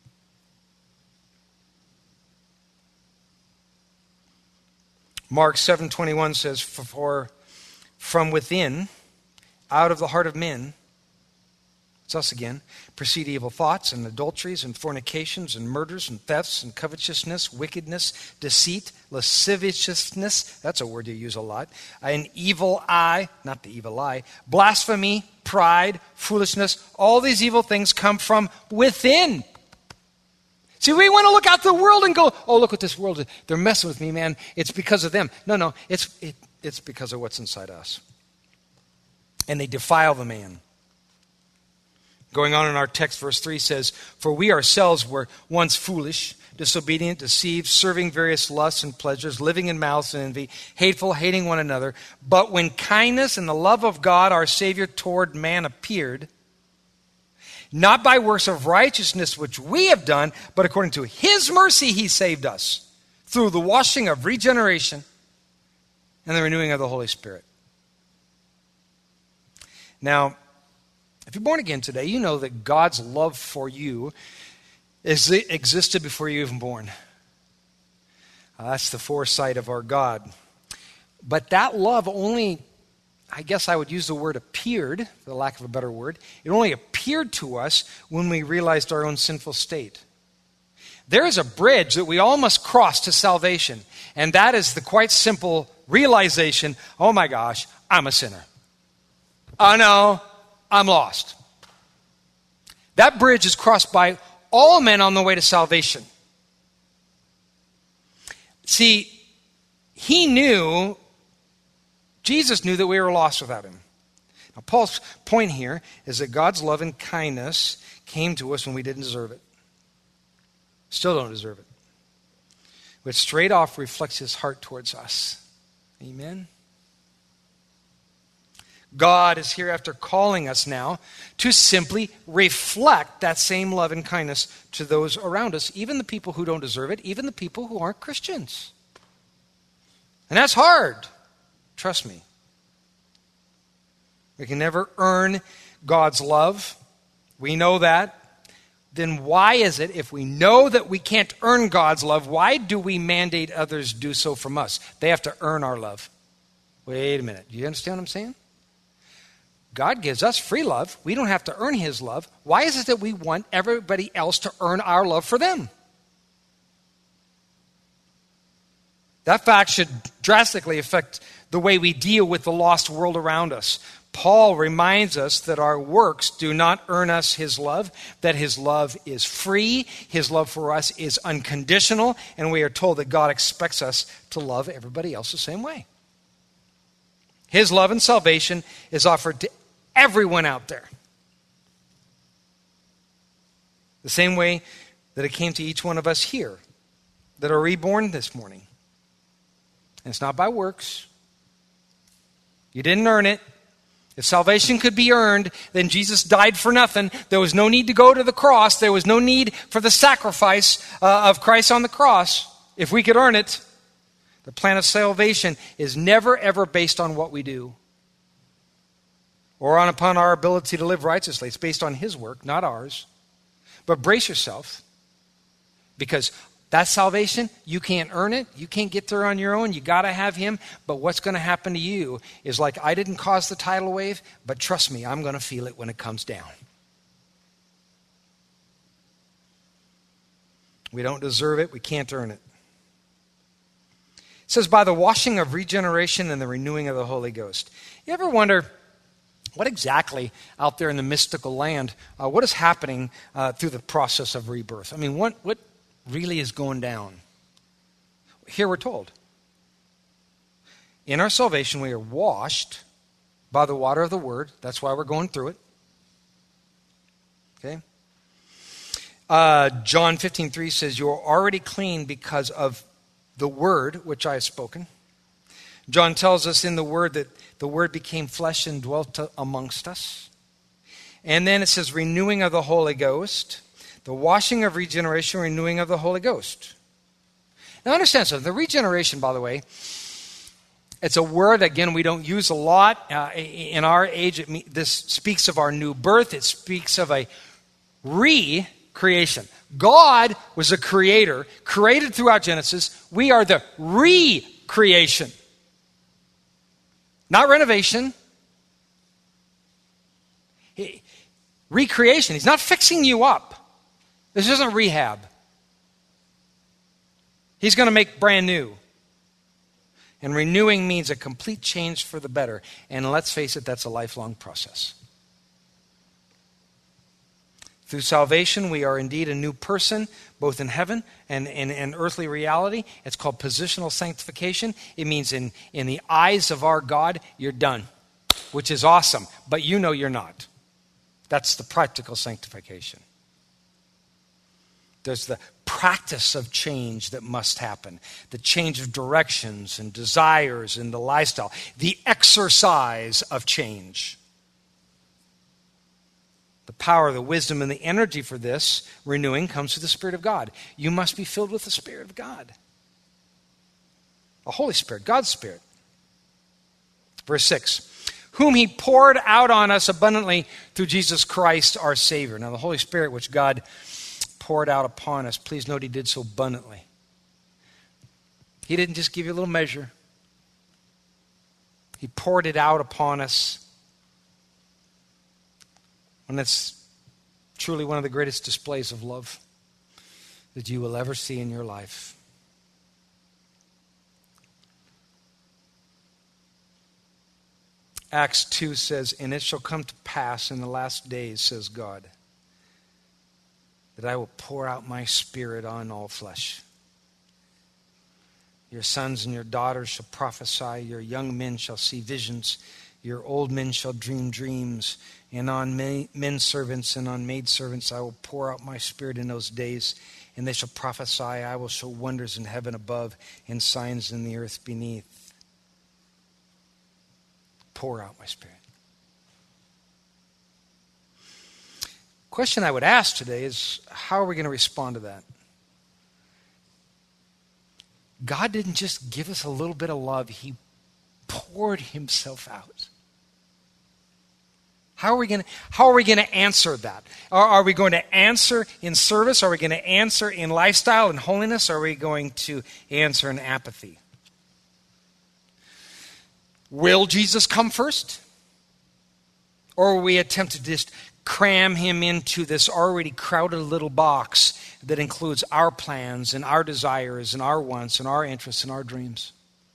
Mark seven twenty-one says, for from within, out of the heart of men, it's us again, proceed evil thoughts and adulteries and fornications and murders and thefts and covetousness, wickedness, deceit, lasciviousness, that's a word you use a lot, an evil eye, not the evil eye, blasphemy, pride, foolishness, all these evil things come from within. See, we want to look out the world and go, oh, look what this world is. They're messing with me, man. It's because of them. No, no, it's it, it's because of what's inside us. And they defile the man. Going on in our text, verse three says, for we ourselves were once foolish, disobedient, deceived, serving various lusts and pleasures, living in malice and envy, hateful, hating one another. But when kindness and the love of God, our Savior, toward man appeared, not by works of righteousness which we have done, but according to His mercy He saved us, through the washing of regeneration and the renewing of the Holy Spirit. Now, if you're born again today, you know that God's love for you is, existed before you were even born. Uh, that's the foresight of our God. But that love only, I guess I would use the word appeared, for the lack of a better word. It only appeared to us when we realized our own sinful state. There is a bridge that we all must cross to salvation, and that is the quite simple realization, oh my gosh, I'm a sinner. Oh no, I'm lost. That bridge is crossed by all men on the way to salvation. See, he knew, Jesus knew that we were lost without him. Now, Paul's point here is that God's love and kindness came to us when we didn't deserve it. Still don't deserve it. Which straight off reflects his heart towards us. Amen? God is hereafter calling us now to simply reflect that same love and kindness to those around us, even the people who don't deserve it, even the people who aren't Christians. And that's hard. Trust me. We can never earn God's love. We know that. Then why is it, if we know that we can't earn God's love, why do we mandate others do so from us? They have to earn our love. Wait a minute. Do you understand what I'm saying? God gives us free love. We don't have to earn his love. Why is it that we want everybody else to earn our love for them? That fact should drastically affect the way we deal with the lost world around us. Paul reminds us that our works do not earn us his love, that his love is free, his love for us is unconditional, and we are told that God expects us to love everybody else the same way. His love and salvation is offered to everyone out there. The same way that it came to each one of us here that are reborn this morning. And it's not by works. You didn't earn it. If salvation could be earned, then Jesus died for nothing. There was no need to go to the cross. There was no need for the sacrifice uh, of Christ on the cross. If we could earn it, the plan of salvation is never, ever based on what we do or on upon our ability to live righteously. It's based on his work, not ours. But brace yourself, because that salvation, you can't earn it. You can't get there on your own. You got to have him. But what's going to happen to you is like, I didn't cause the tidal wave, but trust me, I'm going to feel it when it comes down. We don't deserve it. We can't earn it. It says, by the washing of regeneration and the renewing of the Holy Ghost. You ever wonder what exactly out there in the mystical land, uh, what is happening uh, through the process of rebirth? I mean, what what really is going down? Here we're told. In our salvation, we are washed by the water of the word. That's why we're going through it. Okay? Uh, John fifteen three says, you are already clean because of the word which I have spoken. John tells us in the word that the word became flesh and dwelt amongst us. And then it says renewing of the Holy Ghost, the washing of regeneration, renewing of the Holy Ghost. Now understand something. The regeneration, by the way, it's a word, again, we don't use a lot. Uh, in our age, it me- this speaks of our new birth. It speaks of a re-creation. God was a creator, created throughout Genesis. We are the re-creation. Not renovation. He, recreation. He's not fixing you up. This isn't rehab. He's going to make brand new. And renewing means a complete change for the better. And let's face it, that's a lifelong process. Through salvation, we are indeed a new person, both in heaven and in, in earthly reality. It's called positional sanctification. It means in, in the eyes of our God, you're done, which is awesome. But you know you're not. That's the practical sanctification. There's the practice of change that must happen. The change of directions and desires and the lifestyle. The exercise of change. The power, the wisdom, and the energy for this renewing comes through the Spirit of God. You must be filled with the Spirit of God. The Holy Spirit, God's Spirit. Verse six. Whom he poured out on us abundantly through Jesus Christ our Savior. Now the Holy Spirit which God poured out upon us, please note he did so abundantly. He didn't just give you a little measure. He poured it out upon us. And it's truly one of the greatest displays of love that you will ever see in your life. Acts two says, and it shall come to pass in the last days, says God, that I will pour out my Spirit on all flesh. Your sons and your daughters shall prophesy, your young men shall see visions, your old men shall dream dreams, and on men servants and on maid servants I will pour out my Spirit in those days, and they shall prophesy. I will show wonders in heaven above and signs in the earth beneath. Pour out my Spirit. Question I would ask today is, how are we going to respond to that? God didn't just give us a little bit of love. He poured himself out. How are we going to, how are we going to answer that? Are, are we going to answer in service? Are we going to answer in lifestyle and holiness? Or are we going to answer in apathy? Will Jesus come first? Or will we attempt to just cram him into this already crowded little box that includes our plans and our desires and our wants and our interests and our dreams?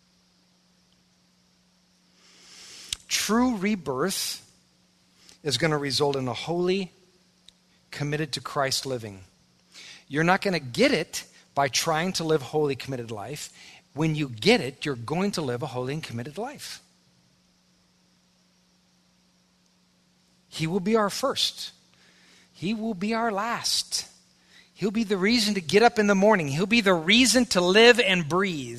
True rebirth is going to result in a holy, committed to Christ living. You're not going to get it by trying to live holy, committed life. When you get it, you're going to live a holy and committed life. He will be our first. He will be our last. He'll be the reason to get up in the morning. He'll be the reason to live and breathe.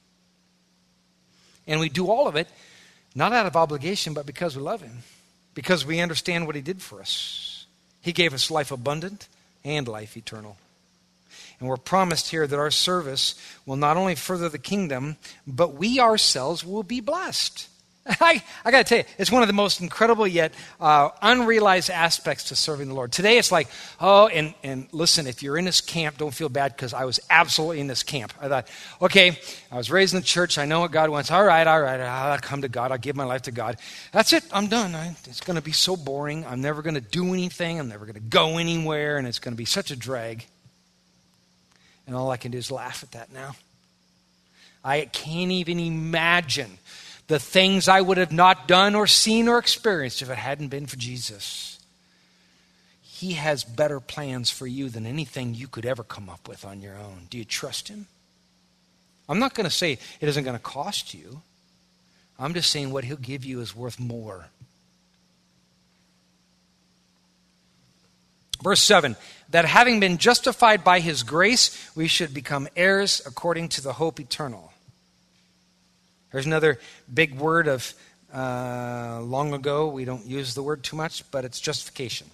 And we do all of it, not out of obligation, but because we love him. Because we understand what he did for us. He gave us life abundant and life eternal. And we're promised here that our service will not only further the kingdom, but we ourselves will be blessed. I, I got to tell you, it's one of the most incredible yet uh, unrealized aspects to serving the Lord. Today it's like, oh, and, and listen, if you're in this camp, don't feel bad because I was absolutely in this camp. I thought, okay, I was raised in the church. I know what God wants. All right, all right, I'll come to God. I'll give my life to God. That's it. I'm done. I, it's going to be so boring. I'm never going to do anything. I'm never going to go anywhere, and it's going to be such a drag. And all I can do is laugh at that now. I can't even imagine the things I would have not done or seen or experienced if it hadn't been for Jesus. He has better plans for you than anything you could ever come up with on your own. Do you trust him? I'm not going to say it isn't going to cost you. I'm just saying what he'll give you is worth more. Verse seven, that having been justified by his grace, we should become heirs according to the hope eternal. There's another big word of uh, long ago. We don't use the word too much, but it's justification.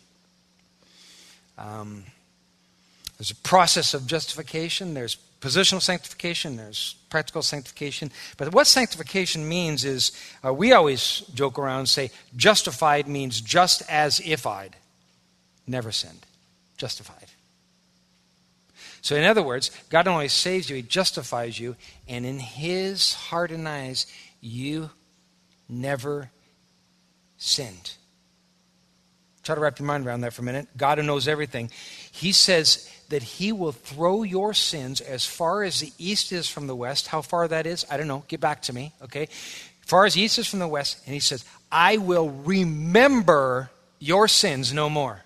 Um, there's a process of justification. There's positional sanctification. There's practical sanctification. But what sanctification means is, uh, we always joke around and say, justified means just as if I'd never sinned. Justified. So in other words, God not only saves you, he justifies you, and in his heart and eyes, you never sinned. Try to wrap your mind around that for a minute. God who knows everything. He says that he will throw your sins as far as the east is from the west. How far that is, I don't know. Get back to me, okay? As far as the east is from the west, and he says, I will remember your sins no more.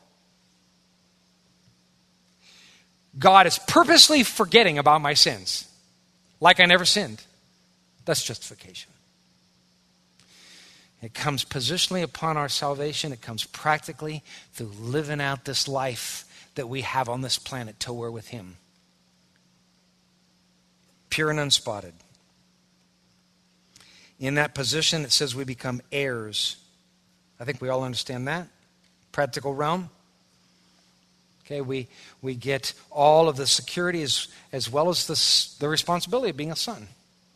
God is purposely forgetting about my sins, like I never sinned. That's justification. It comes positionally upon our salvation. It comes practically through living out this life that we have on this planet till we're with him. Pure and unspotted. In that position, it says we become heirs. I think we all understand that. Practical realm. Okay, we we get all of the security as, as well as the, the responsibility of being a son.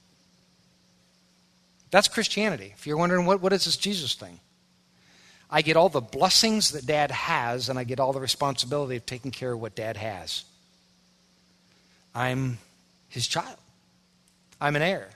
That's Christianity. If you're wondering, what, what is this Jesus thing? I get all the blessings that Dad has, and I get all the responsibility of taking care of what Dad has. I'm his child. I'm an heir.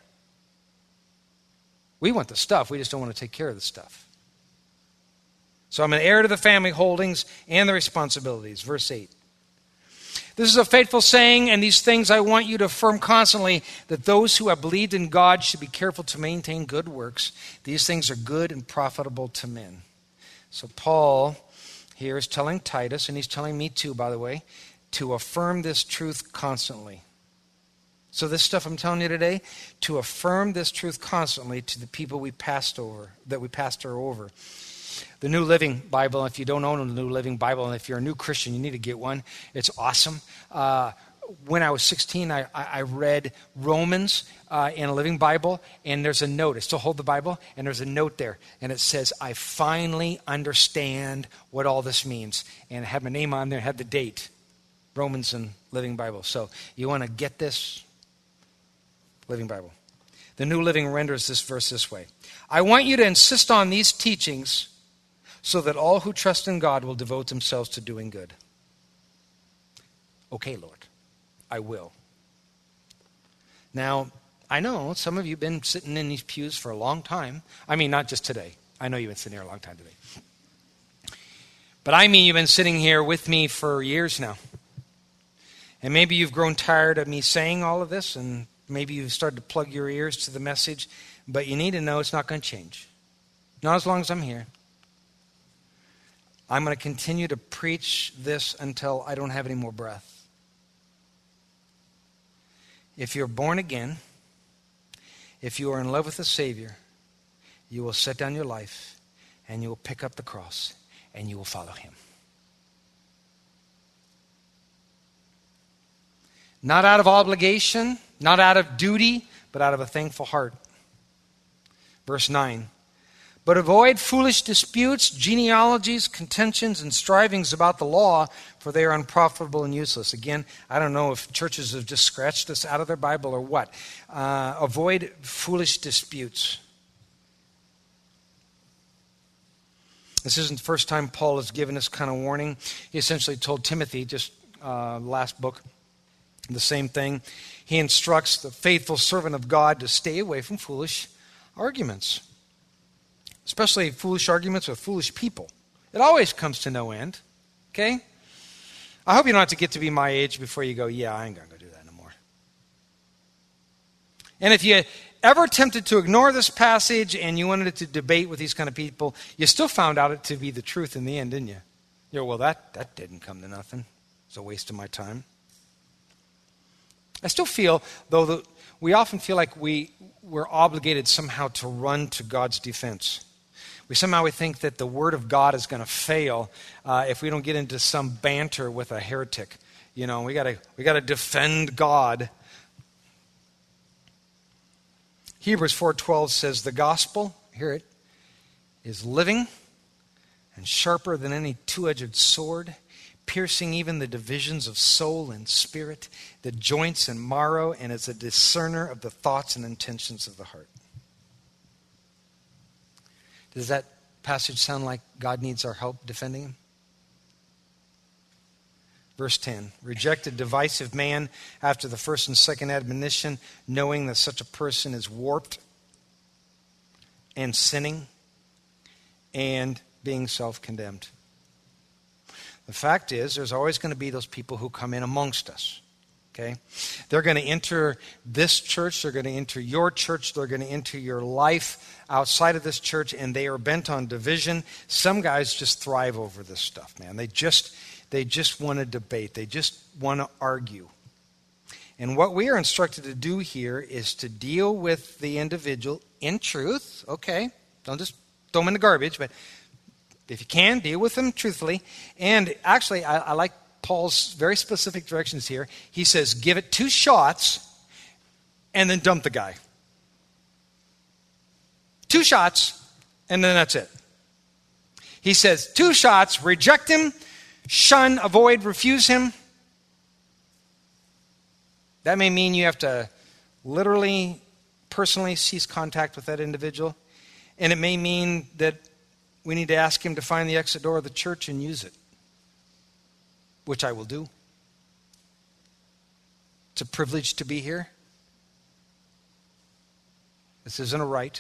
We want the stuff. We just don't want to take care of the stuff. So I'm an heir to the family holdings and the responsibilities. Verse eight. This is a faithful saying, and these things I want you to affirm constantly, that those who have believed in God should be careful to maintain good works. These things are good and profitable to men. So Paul here is telling Titus, and he's telling me too, by the way, to affirm this truth constantly. So this stuff I'm telling you today, to affirm this truth constantly to the people we passed over, that we pastor over. The New Living Bible, if you don't own the New Living Bible, and if you're a new Christian, you need to get one. It's awesome. Uh, when I was sixteen, I, I read Romans uh, in a Living Bible, and there's a note. I still hold the Bible, and there's a note there, and it says, I finally understand what all this means. And it had my name on there, it had the date. Romans and Living Bible. So you want to get this? Living Bible. The New Living renders this verse this way. I want you to insist on these teachings so that all who trust in God will devote themselves to doing good. Okay, Lord, I will. Now, I know some of you have been sitting in these pews for a long time. I mean, not just today. I know you've been sitting here a long time today. But I mean you've been sitting here with me for years now. And maybe you've grown tired of me saying all of this, and maybe you've started to plug your ears to the message, but you need to know it's not going to change. Not as long as I'm here. I'm going to continue to preach this until I don't have any more breath. If you're born again, if you are in love with the Savior, you will set down your life and you will pick up the cross and you will follow Him. Not out of obligation, not out of duty, but out of a thankful heart. Verse nine. But avoid foolish disputes, genealogies, contentions, and strivings about the law, for they are unprofitable and useless. Again, I don't know if churches have just scratched this out of their Bible or what. Uh, avoid foolish disputes. This isn't the first time Paul has given this kind of warning. He essentially told Timothy, just uh, last book, the same thing. He instructs the faithful servant of God to stay away from foolish arguments. Especially foolish arguments with foolish people. It always comes to no end. Okay? I hope you don't have to get to be my age before you go, yeah, I ain't going to go do that no more. And if you ever tempted to ignore this passage and you wanted to debate with these kind of people, you still found out it to be the truth in the end, didn't you? You go, well, that, that didn't come to nothing. It's a waste of my time. I still feel, though, that we often feel like we, we're obligated somehow to run to God's defense. We somehow we think that the Word of God is going to fail uh, if we don't get into some banter with a heretic. You know, we got to we got to defend God. Hebrews four twelve says the gospel, hear it, is living and sharper than any two-edged sword, piercing even the divisions of soul and spirit, the joints and marrow, and is a discerner of the thoughts and intentions of the heart. Does that passage sound like God needs our help defending Him? Verse ten, reject a divisive man after the first and second admonition, knowing that such a person is warped and sinning and being self-condemned. The fact is, there's always going to be those people who come in amongst us. Okay? They're going to enter this church. They're going to enter your church. They're going to enter your life outside of this church, and they are bent on division. Some guys just thrive over this stuff, man. They just, they just want to debate. They just want to argue. And what we are instructed to do here is to deal with the individual in truth. Okay? Don't just throw them in the garbage, but if you can, deal with them truthfully. And actually, I, I like Paul's very specific directions here. He says, give it two shots and then dump the guy. Two shots and then that's it. He says, two shots, reject him, shun, avoid, refuse him. That may mean you have to literally, personally cease contact with that individual. And it may mean that we need to ask him to find the exit door of the church and use it. Which I will do. It's a privilege to be here. This isn't a right.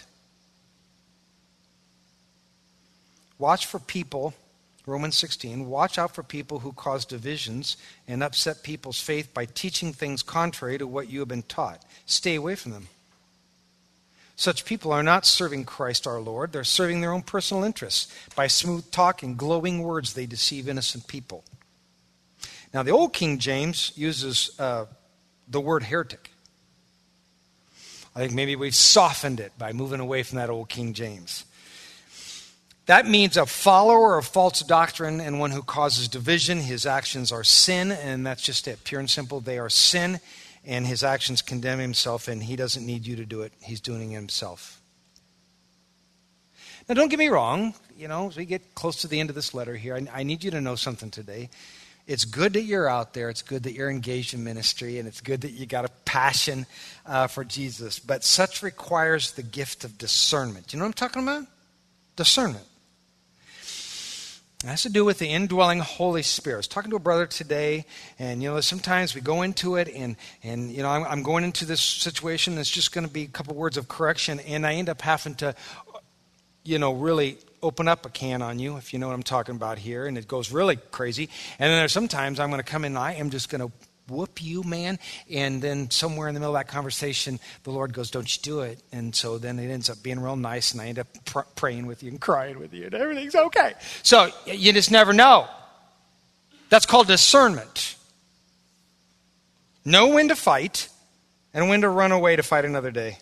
Watch for people, Romans sixteen, watch out for people who cause divisions and upset people's faith by teaching things contrary to what you have been taught. Stay away from them. Such people are not serving Christ our Lord. They're serving their own personal interests. By smooth talk and glowing words, they deceive innocent people. Now, the old King James uses uh, the word heretic. I think maybe we've softened it by moving away from that old King James. That means a follower of false doctrine and one who causes division. His actions are sin, and that's just it. Pure and simple, they are sin, and his actions condemn himself, and he doesn't need you to do it. He's doing it himself. Now, don't get me wrong. You know, as we get close to the end of this letter here, I, I need you to know something today. It's good that you're out there. It's good that you're engaged in ministry, and it's good that you got a passion uh, for Jesus. But such requires the gift of discernment. You know what I'm talking about? Discernment. It has to do with the indwelling Holy Spirit. I was talking to a brother today, and, you know, sometimes we go into it, and, and you know, I'm, I'm going into this situation that's just going to be a couple words of correction, and I end up having to, you know, really open up a can on you, if you know what I'm talking about here, and it goes really crazy. And then there's sometimes I'm going to come in and I am just going to whoop you, man. And then somewhere in the middle of that conversation, the Lord goes, don't you do it. And so then it ends up being real nice, and I end up pr- praying with you and crying with you, and everything's okay. So you just never know. That's called discernment. Know when to fight and when to run away to fight another day.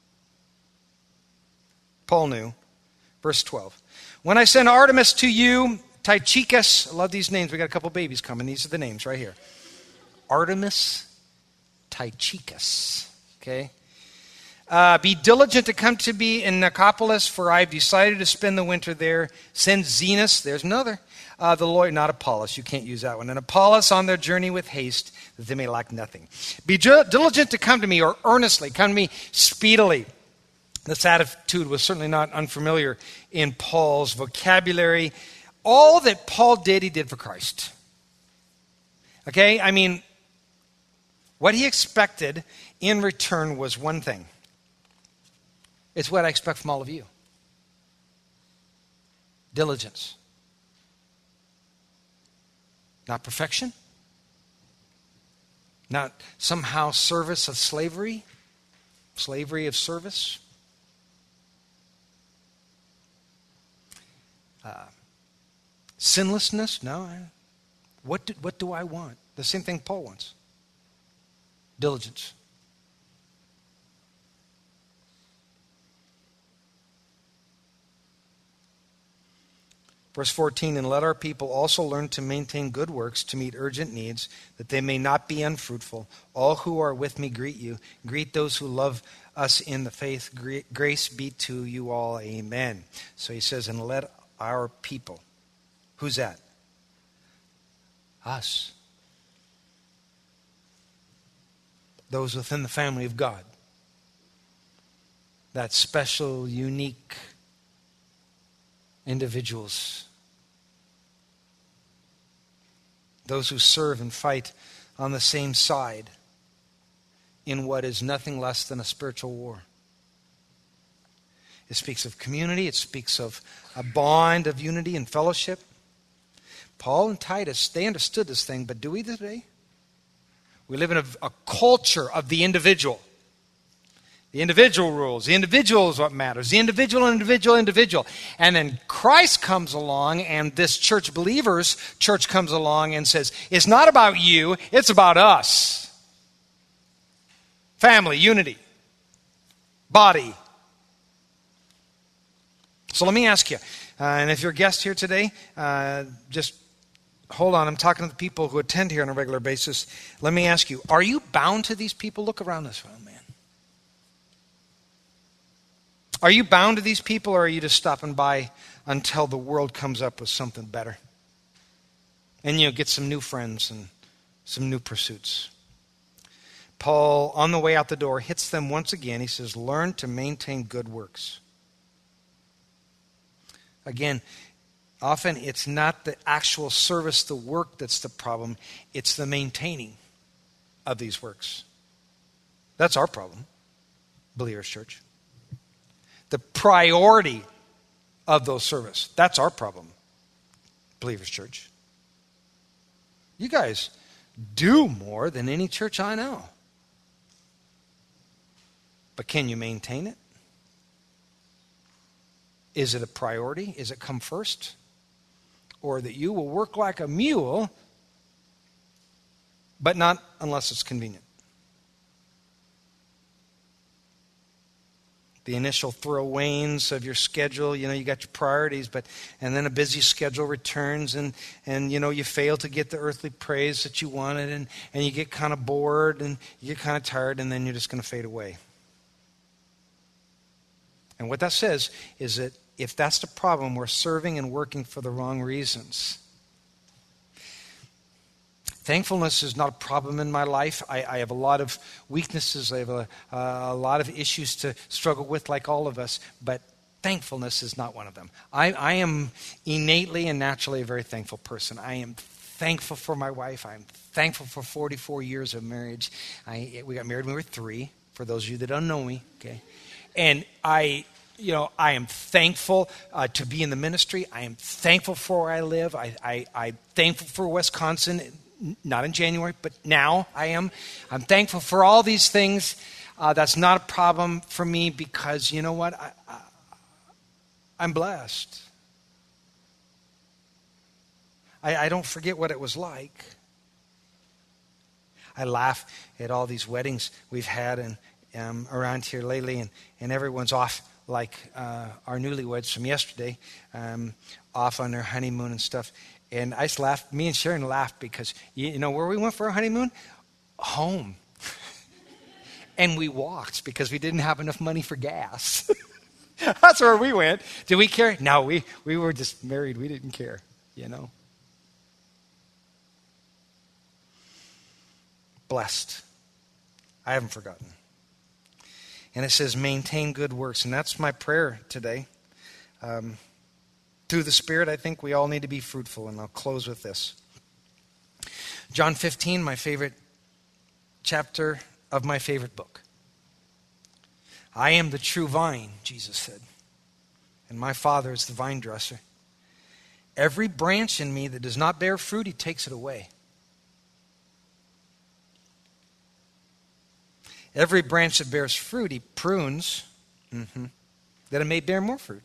Paul knew. Verse twelve. When I send Artemis to you, Tychicus, I love these names. We got a couple babies coming. These are the names right here. Artemis, Tychicus. Okay. Uh, be diligent to come to me in Nicopolis, for I have decided to spend the winter there. Send Zenas, there's another, uh, the lawyer, not Apollos. You can't use that one. And Apollos on their journey with haste, that they may lack nothing. Be diligent to come to me, or earnestly, come to me speedily. This attitude was certainly not unfamiliar in Paul's vocabulary. All that Paul did, he did for Christ. Okay? I mean, what he expected in return was one thing. It's what I expect from all of you. Diligence. Not perfection. Not somehow service of slavery. Slavery of service. Uh, sinlessness? No. I, what, do, what do I want? The same thing Paul wants. Diligence. Verse fourteen, and let our people also learn to maintain good works to meet urgent needs, that they may not be unfruitful. All who are with me greet you. Greet those who love us in the faith. Grace be to you all. Amen. So he says, and let our people. Who's that? Us. Those within the family of God. That special, unique individuals. Those who serve and fight on the same side in what is nothing less than a spiritual war. It speaks of community. It speaks of a bond of unity and fellowship. Paul and Titus, they understood this thing, but do we today? We live in a, a culture of the individual. The individual rules. The individual is what matters. The individual, individual, individual. And then Christ comes along, and this church believers church comes along and says, it's not about you, it's about us. Family, unity, body. So let me ask you, uh, and if you're a guest here today, uh, just hold on. I'm talking to the people who attend here on a regular basis. Let me ask you, are you bound to these people? Look around this room, man. Are you bound to these people, or are you just stopping by until the world comes up with something better? And you know, get some new friends and some new pursuits. Paul, on the way out the door, hits them once again. He says, learn to maintain good works. Again, often it's not the actual service, the work that's the problem. It's the maintaining of these works. That's our problem, Believers Church. the priority of those service. That's our problem, Believers Church. You guys do more than any church I know. But can you maintain it? Is it a priority? Is it come first? Or that you will work like a mule, but not unless it's convenient? The initial throw-wains of your schedule, you know, you got your priorities, but and then a busy schedule returns, and, and you know, you fail to get the earthly praise that you wanted, and, and you get kind of bored, and you get kind of tired, and then you're just going to fade away. And what that says is that if that's the problem, we're serving and working for the wrong reasons. Thankfulness is not a problem in my life. I, I have a lot of weaknesses. I have a, uh, a lot of issues to struggle with, like all of us. But thankfulness is not one of them. I, I am innately and naturally a very thankful person. I am thankful for my wife. I'm thankful for forty-four years of marriage. I, we got married when we were three, for those of you that don't know me. Okay, and I... You know, I am thankful uh, to be in the ministry. I am thankful for where I live. I, I, I'm thankful for Wisconsin, not in January, but now I am. I'm thankful for all these things. Uh, that's not a problem for me because, you know what? I, I, I'm blessed. I, I don't forget what it was like. I laugh at all these weddings we've had and um, around here lately, and, and everyone's off. Like uh, our newlyweds from yesterday, um, off on their honeymoon and stuff. And I just laughed. Me and Sharon laughed because, you know where we went for our honeymoon? Home. And we walked because we didn't have enough money for gas. That's where we went. Did we care? No, we, we were just married. We didn't care, you know. Blessed. I haven't forgotten. And it says, maintain good works. And that's my prayer today. Um, through the Spirit, I think we all need to be fruitful. And I'll close with this. John fifteen, my favorite chapter of my favorite book. I am the true vine, Jesus said. And my Father is the vine dresser. Every branch in me that does not bear fruit, he takes it away. Every branch that bears fruit, he prunes, mm-hmm, that it may bear more fruit.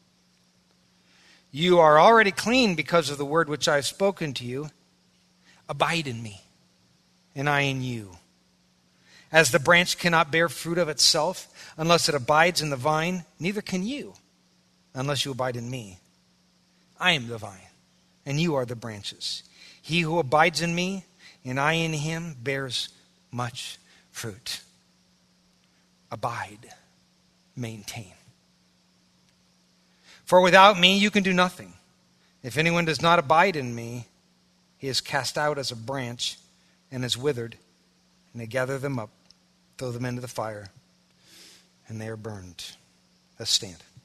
You are already clean because of the word which I have spoken to you. Abide in me, and I in you. As the branch cannot bear fruit of itself unless it abides in the vine, neither can you unless you abide in me. I am the vine, and you are the branches. He who abides in me, and I in him, bears much fruit. Abide, maintain. For without me you can do nothing. If anyone does not abide in me, he is cast out as a branch and is withered, and they gather them up, throw them into the fire, and they are burned. Let's stand.